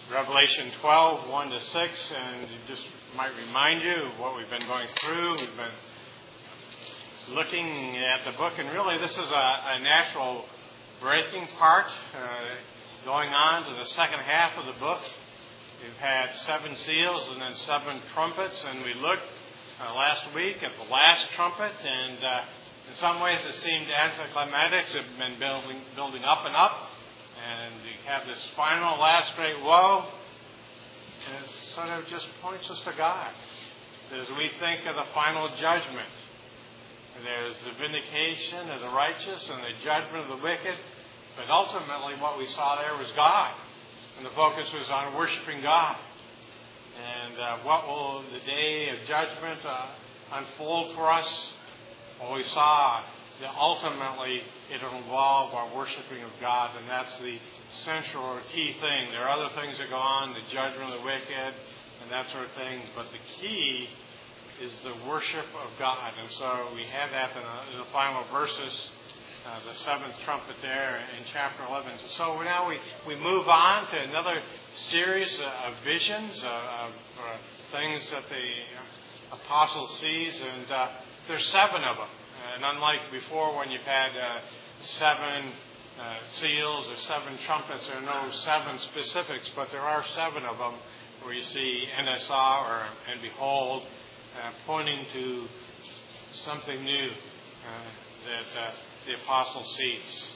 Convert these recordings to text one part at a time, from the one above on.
Revelation 12, 1 to 6, and it just might remind you of what we've been going through. We've been looking at the book, and really this is a natural breaking part going on to the second half of the book. We've had 7 seals and then 7 trumpets, and we looked last week at the last trumpet, and in some ways it seemed anticlimactic. It's been building up and up. And we have this final last great woe, and it sort of just points us to God. As we think of the final judgment, there's the vindication of the righteous and the judgment of the wicked, but ultimately what we saw there was God, and the focus was on worshiping God. And what will the day of judgment unfold for us? Well, we saw that ultimately it will involve our worshiping of God, and that's the central or key thing. There are other things that go on, the judgment of the wicked and that sort of thing, but the key is the worship of God. And so we have that in the final verses, the 7th trumpet there in chapter 11. So now we move on to another series of visions, of things that the apostle sees, and there's 7 of them. And unlike before when you've had 7 seals or 7 trumpets, there are no 7 specifics, but there are 7 of them where you see NSR and Behold, pointing to something new that the apostle sees.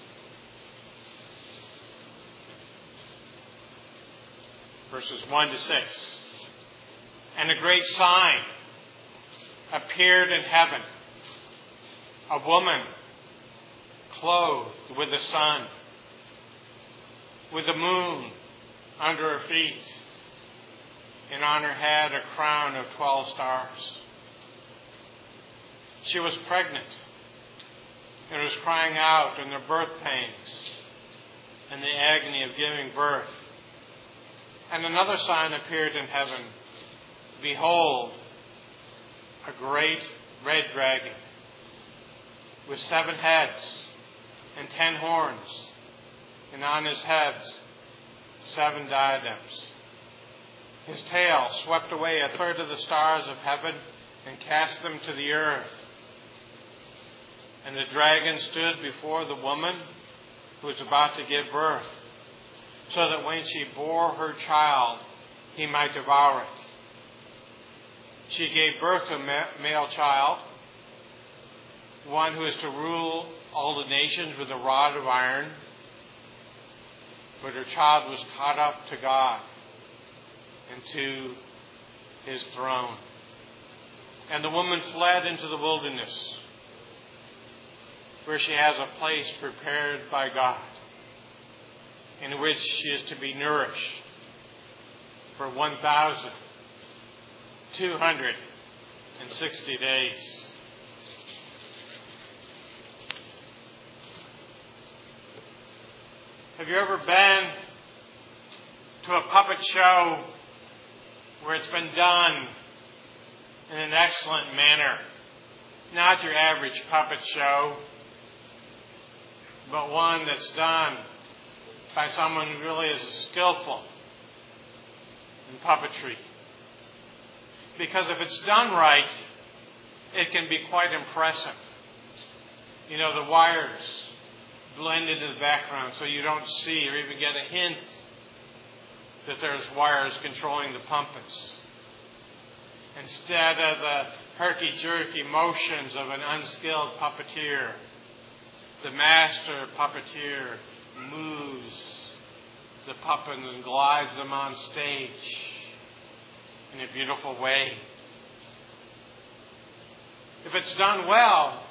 Verses 1 to 6. And a great sign appeared in heaven. A woman clothed with the sun, with the moon under her feet, and on her head a crown of 12 stars. She was pregnant and was crying out in her birth pangs and the agony of giving birth. And another sign appeared in heaven. Behold, a great red dragon, with 7 heads and 10 horns, and on his heads 7 diadems. His tail swept away 1/3 of the stars of heaven and cast them to the earth. And the dragon stood before the woman who was about to give birth, so that when she bore her child, he might devour it. She gave birth to a male child, one who is to rule all the nations with a rod of iron. But her child was caught up to God and to his throne. And the woman fled into the wilderness, where she has a place prepared by God, in which she is to be nourished for 1,260 days. Have you ever been to a puppet show where it's been done in an excellent manner? Not your average puppet show, but one that's done by someone who really is skillful in puppetry. Because if it's done right, it can be quite impressive. You know, the wires blend into the background so you don't see or even get a hint that there's wires controlling the puppets. Instead of the herky-jerky motions of an unskilled puppeteer, the master puppeteer moves the puppet and glides them on stage in a beautiful way. If it's done well,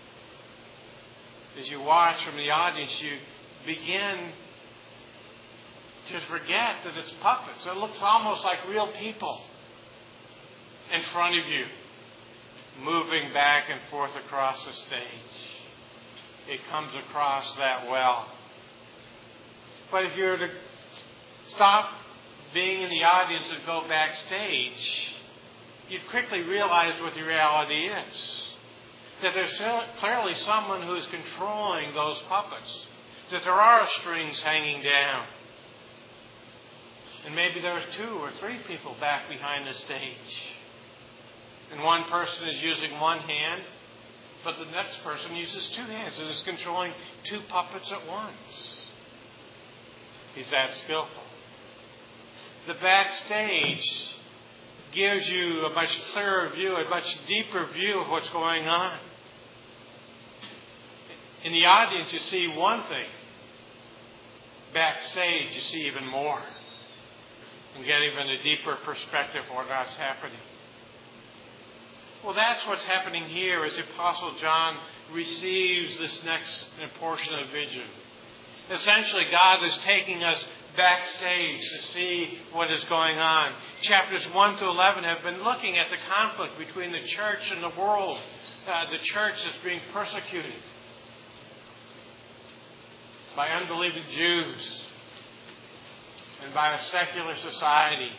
as you watch from the audience, you begin to forget that it's puppets. It looks almost like real people in front of you, moving back and forth across the stage. It comes across that well. But if you were to stop being in the audience and go backstage, you'd quickly realize what the reality is. That there's clearly someone who is controlling those puppets. That there are strings hanging down. And maybe there were 2 or 3 people back behind the stage. And one person is using one hand, but the next person uses 2 hands and is controlling 2 puppets at once. He's that skillful. The backstage gives you a much clearer view, a much deeper view of what's going on. In the audience, you see one thing. Backstage, you see even more. And get even a deeper perspective of what's happening. Well, that's what's happening here as the Apostle John receives this next portion of vision. Essentially, God is taking us backstage to see what is going on. Chapters 1 to 11 have been looking at the conflict between the church and the world. The church that's being persecuted by unbelieving Jews and by a secular society.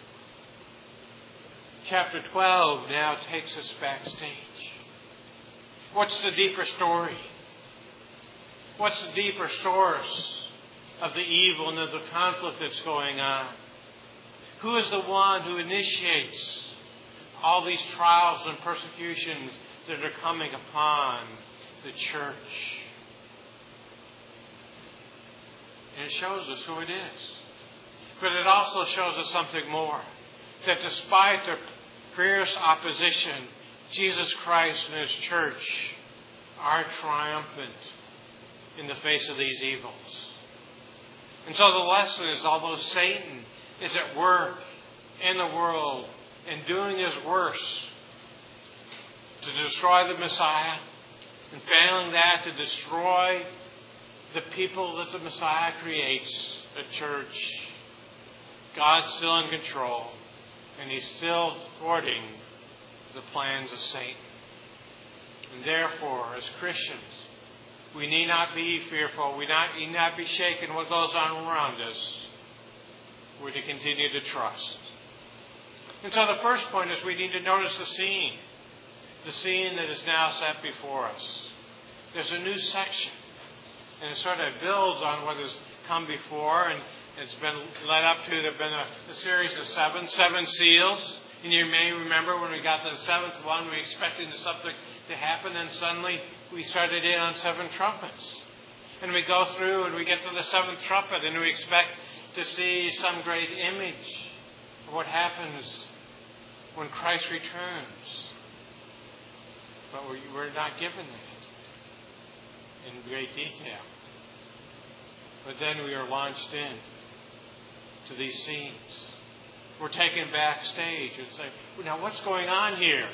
Chapter 12 now takes us backstage. What's the deeper story? What's the deeper source of the evil and of the conflict that's going on? Who is the one who initiates all these trials and persecutions that are coming upon the church? And it shows us who it is. But it also shows us something more. That despite their fierce opposition, Jesus Christ and His church are triumphant in the face of these evils. And so the lesson is, although Satan is at work in the world and doing his worst to destroy the Messiah, and failing that, to destroy the people that the Messiah creates, the church, God's still in control, and He's still thwarting the plans of Satan. And therefore, as Christians, we need not be fearful. We need not be shaken what goes on around us. We're to continue to trust. And so the first point is we need to notice the scene. The scene that is now set before us. There's a new section. And it sort of builds on what has come before. And it's been led up to, there have been a series of seven seals. And you may remember when we got to the 7th one, we expected something to happen, and suddenly we started in on 7 trumpets. And we go through and we get to the 7th trumpet, and we expect to see some great image of what happens when Christ returns. But we're not given that in great detail. But then we are launched in to these scenes. We're taken backstage and say, now what's going on here?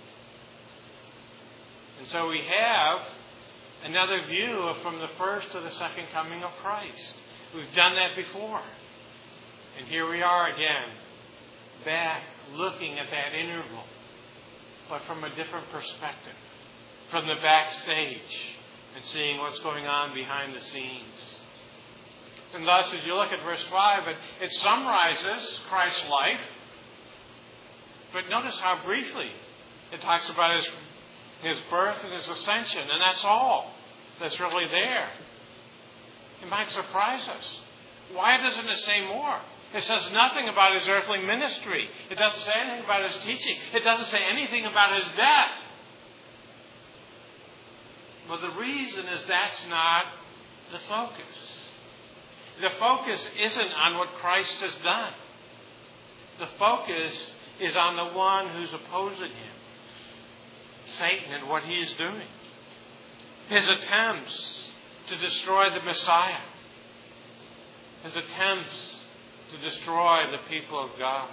And so we have another view from the first to the second coming of Christ. We've done that before. And here we are again, back looking at that interval, but from a different perspective, from the backstage, and seeing what's going on behind the scenes. And thus, as you look at verse 5, it summarizes Christ's life. But notice how briefly it talks about his birth and his ascension. And that's all that's really there. It might surprise us. Why doesn't it say more? It says nothing about his earthly ministry. It doesn't say anything about his teaching. It doesn't say anything about his death. Well, the reason is that's not the focus. The focus isn't on what Christ has done. The focus is on the one who's opposing him, Satan, and what he is doing. His attempts to destroy the Messiah. His attempts to destroy the people of God.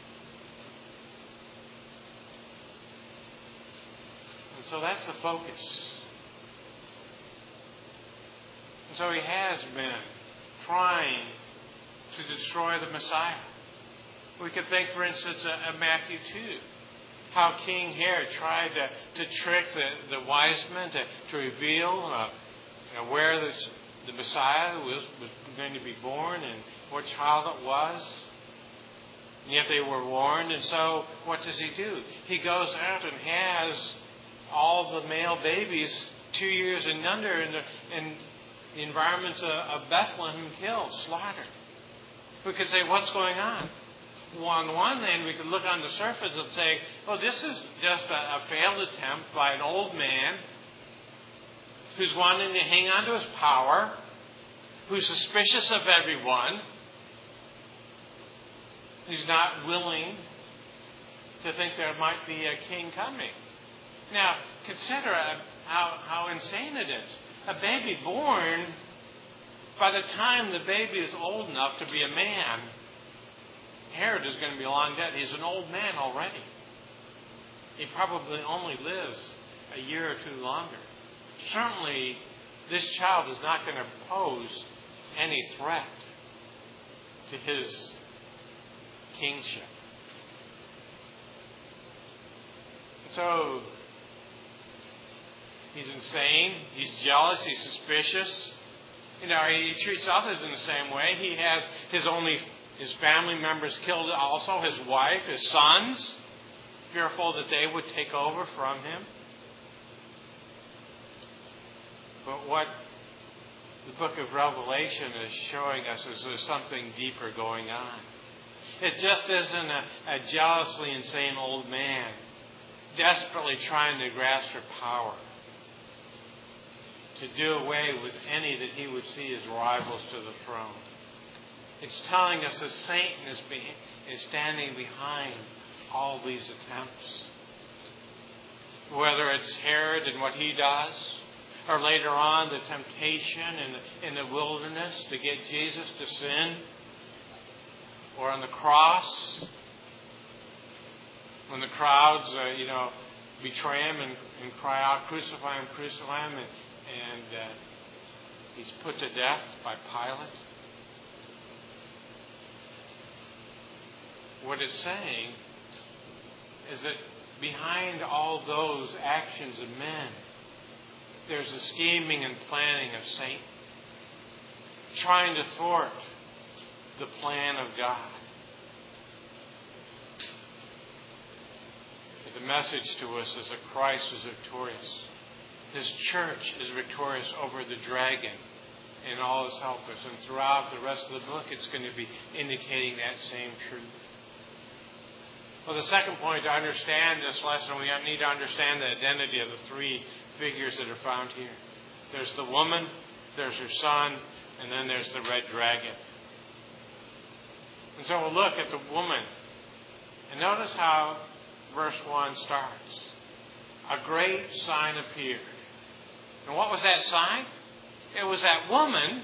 And so that's the focus. And so he has been trying to destroy the Messiah. We could think, for instance, of Matthew 2. How King Herod tried to trick the wise men to reveal where the Messiah was going to be born and what child it was. And yet they were warned. And so what does he do? He goes out and has all the male babies 2 years and under in the environments of Bethlehem killed, slaughtered. We could say, what's going on? Well, on the one hand, we could look on the surface and say, well, this is just a failed attempt by an old man who's wanting to hang on to his power, who's suspicious of everyone, who's not willing to think there might be a king coming. Now, consider how insane it is. A baby born, by the time the baby is old enough to be a man, Herod is going to be long dead. He's an old man already. He probably only lives a year or two longer. Certainly, this child is not going to pose any threat to his kingship. So, he's insane. He's jealous. He's suspicious. He treats others in the same way. He has his family members killed also, his wife, his sons, fearful that they would take over from him. But what the book of Revelation is showing us is there's something deeper going on. It just isn't a jealously insane old man desperately trying to grasp for power, to do away with any that he would see as rivals to the throne. It's telling us that Satan is standing behind all these attempts. Whether it's Herod and what he does, or later on the temptation in the wilderness to get Jesus to sin, or on the cross, when the crowds, betray him and cry out, crucify him, crucify him, and he's put to death by Pilate. What it's saying is that behind all those actions of men, there's a scheming and planning of Satan, trying to thwart the plan of God. The message to us is that Christ is victorious. His church is victorious over the dragon and all his helpers. And throughout the rest of the book, it's going to be indicating that same truth. Well, the second point, to understand this lesson, we need to understand the identity of the three figures that are found here. There's the woman, there's her son, and then there's the red dragon. And so we'll look at the woman. And notice how verse 1 starts. A great sign appeared. And what was that sign? It was that woman.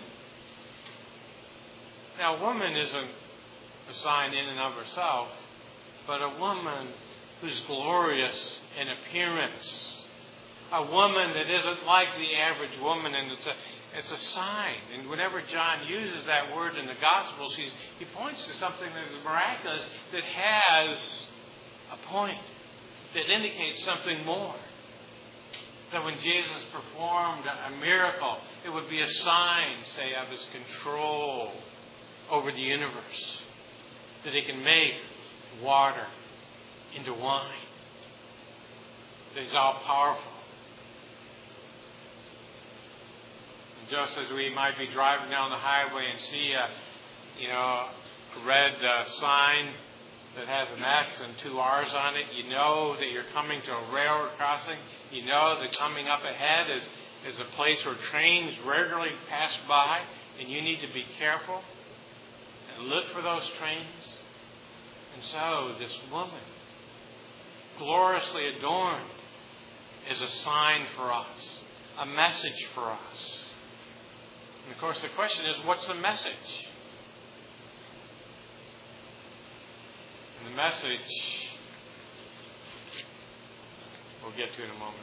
Now, a woman isn't a sign in and of herself, but a woman who's glorious in appearance. A woman that isn't like the average woman, and it's a sign. And whenever John uses that word in the Gospels, he points to something that is miraculous, that has a point, that indicates something more. That when Jesus performed a miracle, it would be a sign, say, of his control over the universe. That he can make water into wine. That he's all powerful. And just as we might be driving down the highway and see a red sign that has an X and two R's on it, you know that you're coming to a railroad crossing. You know that coming up ahead is a place where trains regularly pass by, and you need to be careful and look for those trains. And so this woman, gloriously adorned, is a sign for us, a message for us. And of course the question is, what's the message? And the message we'll get to in a moment.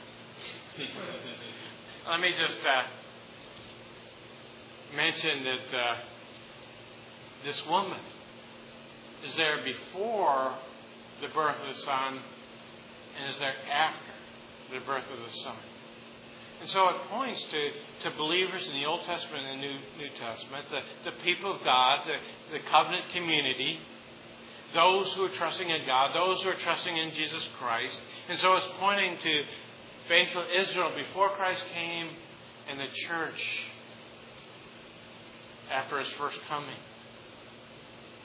Let me just mention that this woman is there before the birth of the Son and is there after the birth of the Son. And so it points to believers in the Old Testament and the New Testament, the people of God, the covenant community, those who are trusting in God, those who are trusting in Jesus Christ. And so it's pointing to faithful Israel before Christ came and the church after his first coming.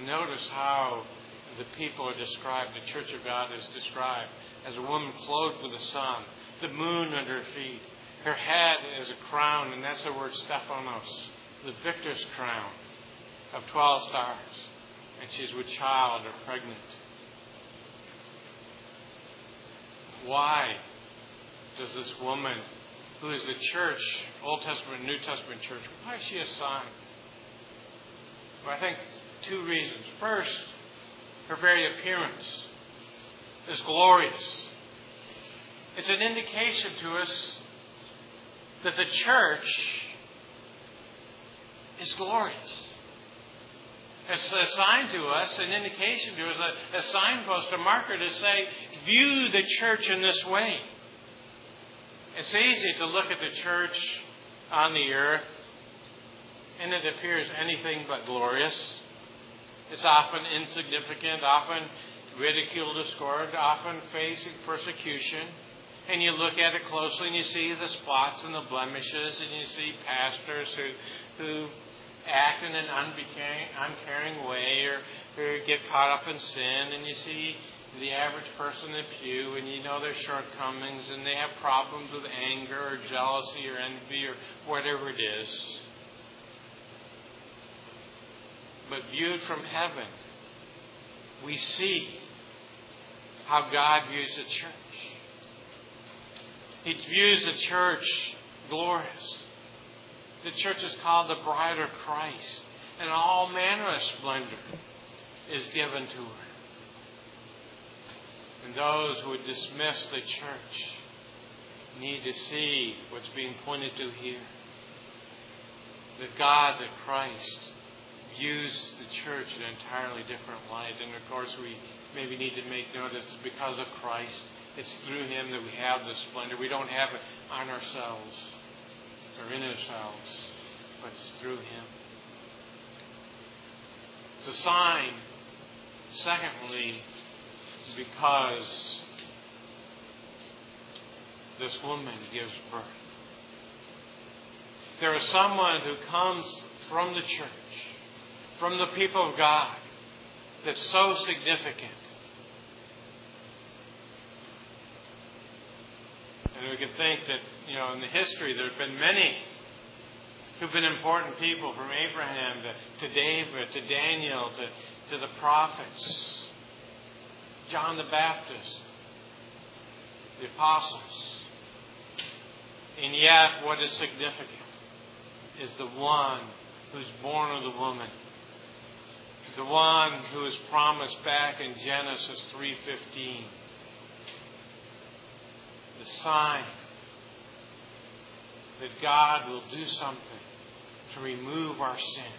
And notice how the people are described, the church of God is described as a woman clothed with the sun, the moon under her feet. Her head is a crown, and that's the word Stephanos, the victor's crown of 12 stars. And she's with child or pregnant. Why does this woman, who is the church, Old Testament, New Testament church, why is she a sign? Well, I think two reasons. First, her very appearance is glorious. It's an indication to us that the church is glorious. It's a sign to us, an indication to us, a signpost, a marker to say, view the church in this way. It's easy to look at the church on the earth, and it appears anything but glorious. It's often insignificant, often ridiculed or scorned, often facing persecution. And you look at it closely and you see the spots and the blemishes, and you see pastors who act in an uncaring way or get caught up in sin, and you see the average person in the pew and you know their shortcomings, and they have problems with anger or jealousy or envy or whatever it is. But viewed from heaven, we see how God views the church. He views the church glorious. The church is called the bride of Christ, and all manner of splendor is given to her. And those who would dismiss the church need to see what's being pointed to here. That God, that Christ, views the church in an entirely different light. And of course we maybe need to make note that it's because of Christ. It's through Him that we have this splendor. We don't have it on ourselves or in ourselves, but it's through Him. It's a sign, secondly, because this woman gives birth. There is someone who comes from the church, from the people of God, that's so significant. And we can think that, in the history there have been many who've been important people, from Abraham to David, to Daniel, to the prophets, John the Baptist, the apostles. And yet, what is significant is the one who's born of the woman. The one who is promised back in Genesis 3:15. The sign that God will do something to remove our sin.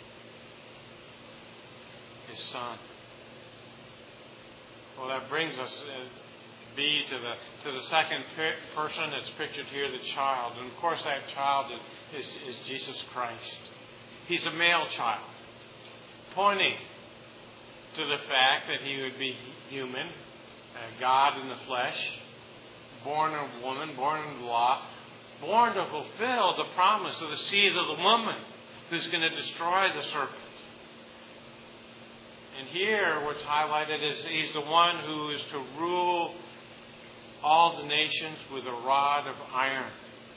His Son. Well, that brings us to the second person that's pictured here, the child. And of course that child is Jesus Christ. He's a male child, pointing to the fact that He would be human, God in the flesh, born of woman, born of law, born to fulfill the promise of the seed of the woman who's going to destroy the serpent. And here what's highlighted is He's the one who is to rule all the nations with a rod of iron.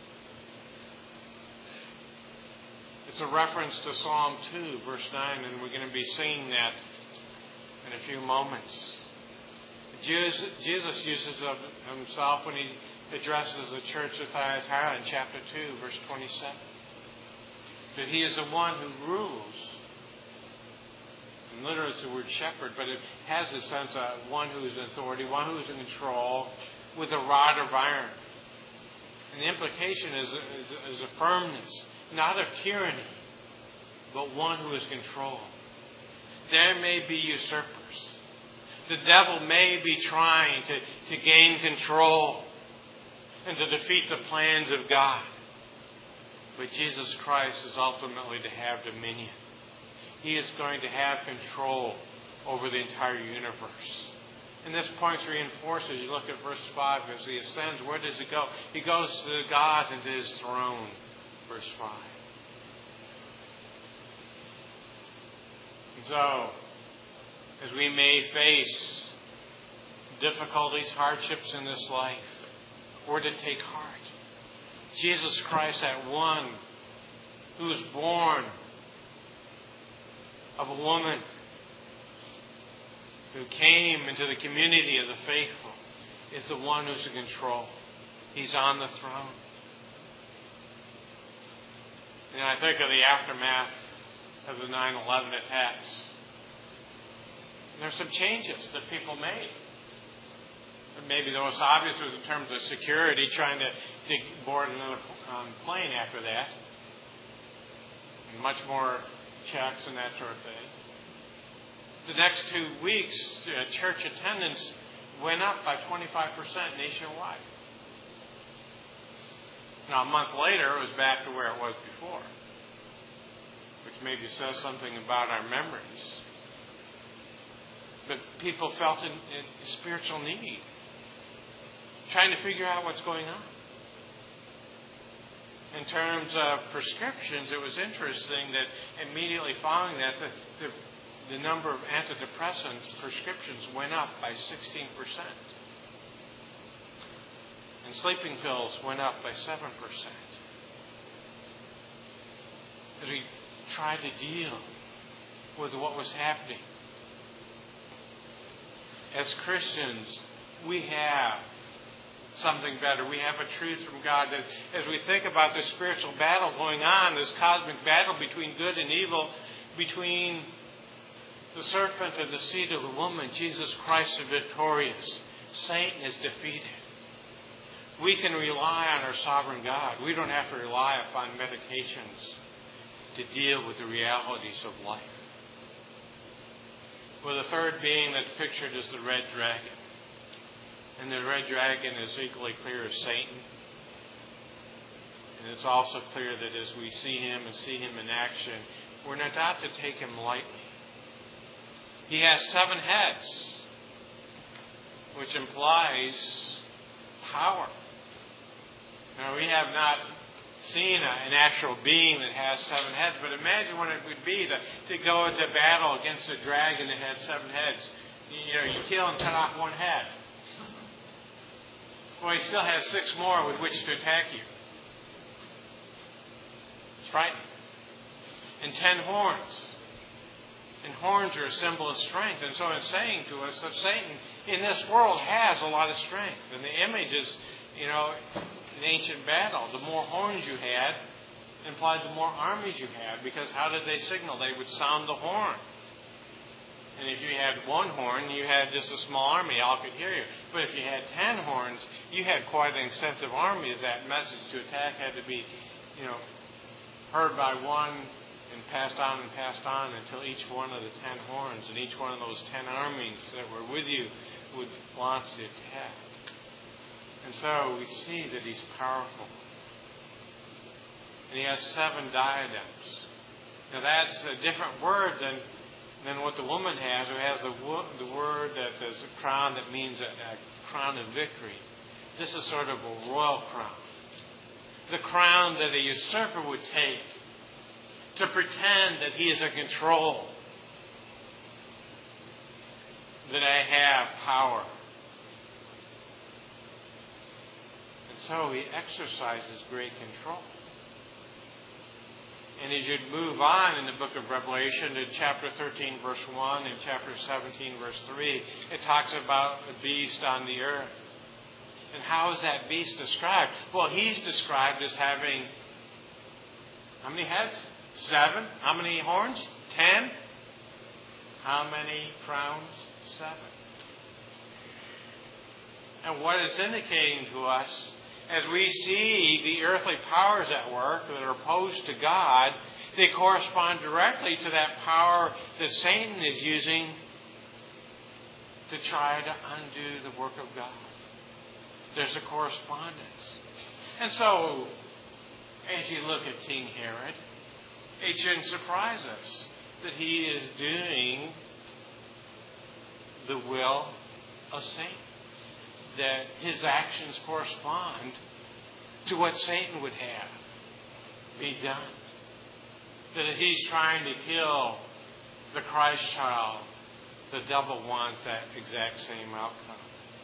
It's a reference to Psalm 2, verse 9, and we're going to be singing that in a few moments. Jesus uses of Himself when He addresses the church of Thyatira in chapter 2, verse 27. That He is the one who rules. And literally it's the word shepherd, but it has the sense of one who is in authority, one who is in control, with a rod of iron. And the implication is a firmness, not of tyranny, but one who is controlled. There may be usurpers. The devil may be trying to gain control and to defeat the plans of God. But Jesus Christ is ultimately to have dominion. He is going to have control over the entire universe. And this point reinforces, you look at verse 5, as He ascends, where does He go? He goes to God and to His throne. Verse 5. And so, as we may face difficulties, hardships in this life, we're to take heart. Jesus Christ, that one who was born of a woman, who came into the community of the faithful, is the one who's in control. He's on the throne. And I think of the aftermath of the 9/11 attacks. There's some changes that people made. Maybe the most obvious was in terms of security, trying to board another plane after that. And much more checks and that sort of thing. The next 2 weeks, church attendance went up by 25% nationwide. Now, a month later, it was back to where it was before, which maybe says something about our memories. But people felt in spiritual need, trying to figure out what's going on. In terms of prescriptions, it was interesting that immediately following that, the number of antidepressant prescriptions went up by 16%. And sleeping pills went up by 7%. As we tried to deal with what was happening. As Christians, we have something better. We have a truth from God that as we think about this spiritual battle going on, this cosmic battle between good and evil, between the serpent and the seed of the woman, Jesus Christ is victorious. Satan is defeated. We can rely on our sovereign God. We don't have to rely upon medications to deal with the realities of life. Well, the third being that's pictured is the red dragon. And the red dragon is equally clear as Satan. And it's also clear that as we see him and see him in action, we're not out to take him lightly. He has 7 heads, which implies power. Now, we have not seen an actual being that has 7 heads, but imagine what it would be to go into battle against a dragon that had 7 heads. You kill and cut off 1 head. Well, he still has 6 more with which to attack you. It's frightening. And 10 horns. And horns are a symbol of strength. And so it's saying to us that Satan in this world has a lot of strength. And the image is, in ancient battle, the more horns you had implied the more armies you had. Because how did they signal? They would sound the horn. And if you had 1 horn, you had just a small army. All could hear you. But if you had 10 horns, you had quite an extensive army. As that message to attack had to be, heard by one and passed on until each one of the 10 horns and each one of those 10 armies that were with you would launch the attack. And so we see that he's powerful. And he has 7 diadems. Now that's a different word than what the woman has, who has the word that is a crown that means a crown of victory. This is sort of a royal crown. The crown that a usurper would take to pretend that he is in control, that I have power. And so he exercises great control. And as you move on in the book of Revelation to chapter 13, verse 1 and chapter 17, verse 3, it talks about the beast on the earth. And how is that beast described? Well, he's described as having how many heads? 7. How many horns? 10. How many crowns? 7. And what it's indicating to us, as we see the earthly powers at work that are opposed to God, they correspond directly to that power that Satan is using to try to undo the work of God. There's a correspondence. And so, as you look at King Herod, it shouldn't surprise us that he is doing the will of Satan. That his actions correspond to what Satan would have be done. That as he's trying to kill the Christ child the devil wants that exact same outcome.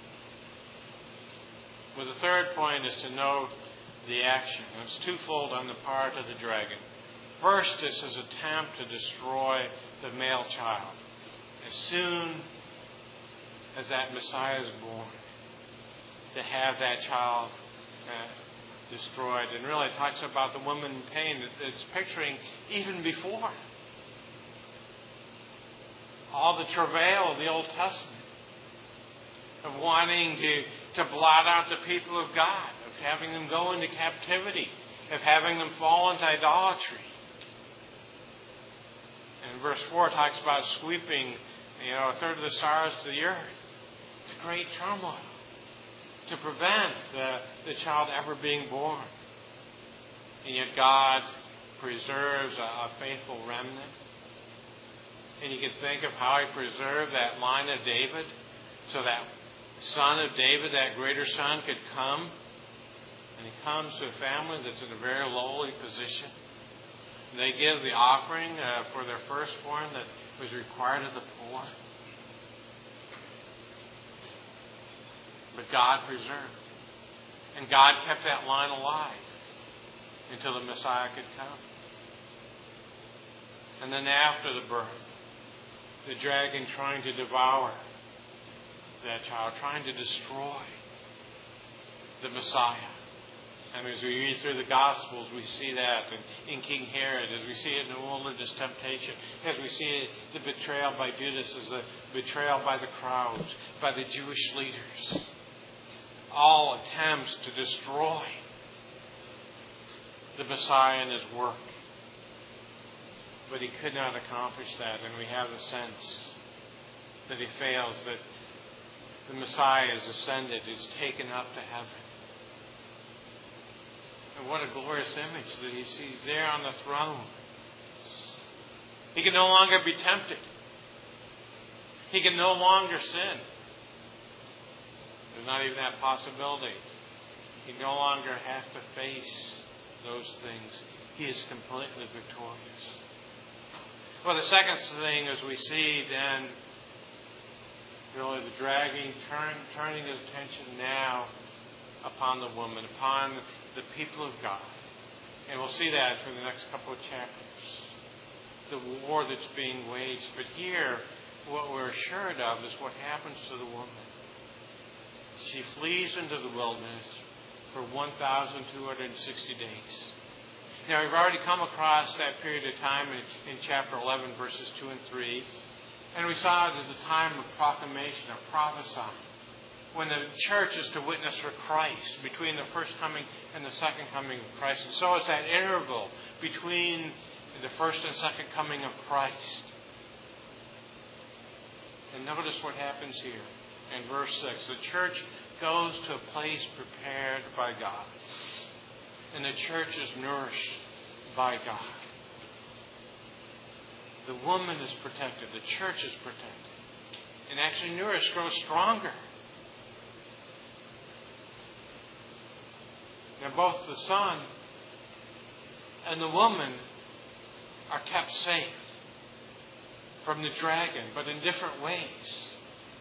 Well, the third point is to note the action. It's twofold on the part of the dragon. First is his attempt to destroy the male child. As soon as that Messiah is born, to have that child destroyed. And really talks about the woman in pain. It's picturing even before. All the travail of the Old Testament. Of wanting to blot out the people of God. Of having them go into captivity. Of having them fall into idolatry. And verse 4 talks about sweeping, a third of the stars to the earth. It's a great turmoil to prevent the child ever being born. And yet God preserves a faithful remnant. And you can think of how He preserved that line of David, so that son of David, that greater son, could come. And he comes to a family that's in a very lowly position. They give the offering for their firstborn that was required of the poor. But God preserved. And God kept that line alive until the Messiah could come. And then after the birth, the dragon trying to devour that child, trying to destroy the Messiah. And as we read through the Gospels, we see that in King Herod, as we see it in the wilderness temptation, as we see it, the betrayal by Judas, as the betrayal by the crowds, by the Jewish leaders. All attempts to destroy the Messiah and His work. But He could not accomplish that, and we have the sense that He fails, that the Messiah is ascended, is taken up to heaven. And what a glorious image that He sees there on the throne. He can no longer be tempted. He can no longer sin. There's not even that possibility. He no longer has to face those things. He is completely victorious. Well, the second thing is we see then really the dragon turning his attention now upon the woman, upon the people of God. And we'll see that for the next couple of chapters. The war that's being waged. But here, what we're assured of is what happens to the woman. She flees into the wilderness for 1,260 days. Now, we've already come across that period of time in chapter 11, verses 2 and 3. And we saw it as a time of proclamation, of prophesying, when the church is to witness for Christ between the first coming and the second coming of Christ. And so it's that interval between the first and second coming of Christ. And notice what happens here in verse 6. The church goes to a place prepared by God. And the church is nourished by God. The woman is protected. The church is protected. And actually nourished, grows stronger. Now both the son and the woman are kept safe from the dragon, but in different ways.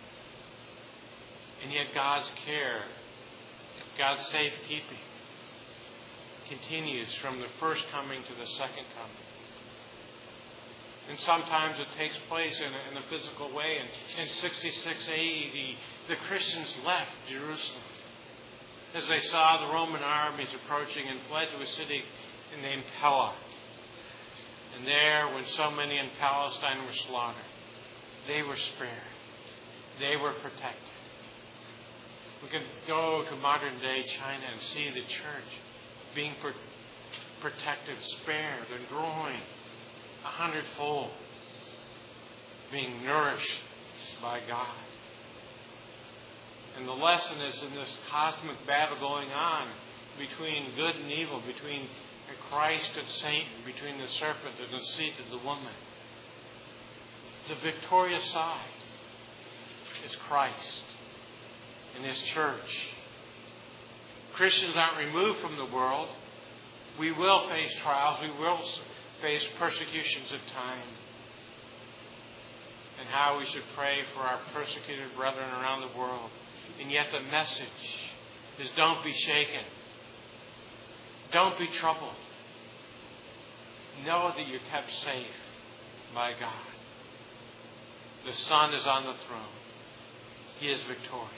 And yet God's care, God's safekeeping continues from the first coming to the second coming. And sometimes it takes place in a physical way. In 66 AD, the Christians left Jerusalem as they saw the Roman armies approaching and fled to a city named Pella. And there, when so many in Palestine were slaughtered, they were spared. They were protected. We can go to modern day China and see the church being protected, spared, and growing 100-fold, being nourished by God. And the lesson is in this cosmic battle going on between good and evil, between Christ and Satan, between the serpent and the seed of the woman. The victorious side is Christ and His church. Christians aren't removed from the world. We will face trials. We will face persecutions at times. And and how we should pray for our persecuted brethren around the world. And yet the message is don't be shaken. Don't be troubled. Know that you're kept safe by God. The Son is on the throne. He is victorious.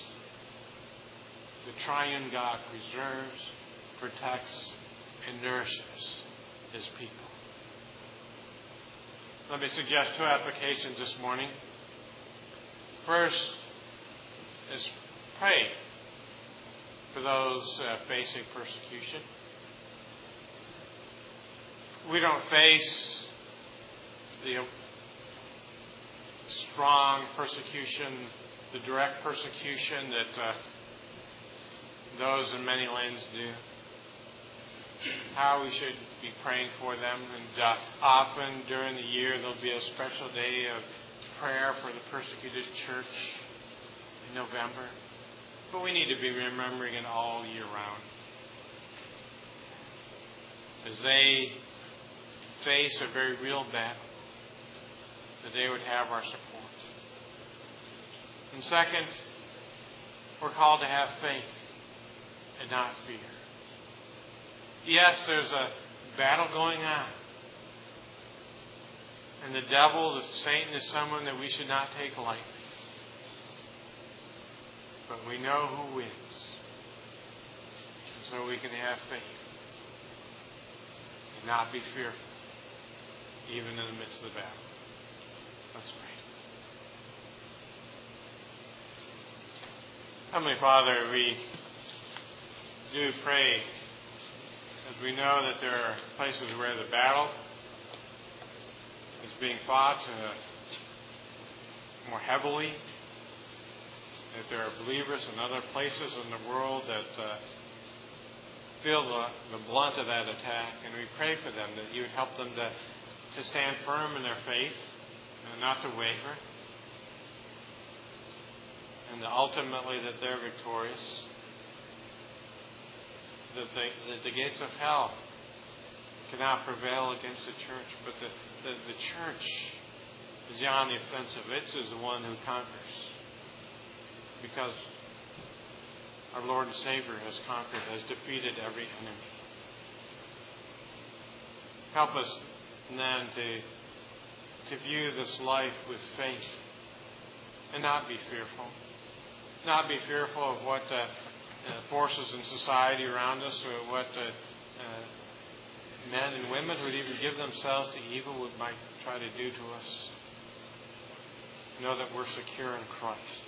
The triune God preserves, protects, and nourishes His people. Let me suggest two applications this morning. First is pray for those facing persecution. We don't face the strong persecution, the direct persecution that those in many lands do. How we should be praying for them. And often during the year there'll be a special day of prayer for the persecuted church in November. But we need to be remembering it all year round. As they face a very real battle, that they would have our support. And second, we're called to have faith and not fear. Yes, there's a battle going on. And the devil, Satan, is someone that we should not take lightly. But we know who wins. And so we can have faith and not be fearful, even in the midst of the battle. Let's pray. Heavenly Father, we do pray as we know that there are places where the battle is being fought more heavily, that there are believers in other places in the world that feel the blunt of that attack, and we pray for them that you would help them to stand firm in their faith and not to waver, and ultimately that they're victorious, that the gates of hell cannot prevail against the church, but the church is on the offensive. It is the one who conquers, because our Lord and Savior has conquered, has defeated every enemy. Help us then to view this life with faith and not be fearful. Not be fearful of what forces in society around us, or what men and women who would even give themselves to evil might try to do to us. Know that we're secure in Christ,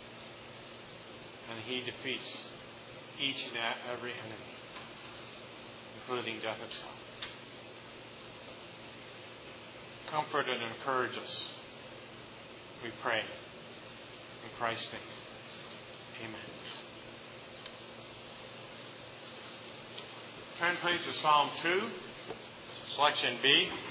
and He defeats each and every enemy, including death itself. Comfort and encourage us, we pray. In Christ's name, amen. Turn please to Psalm 2, selection B.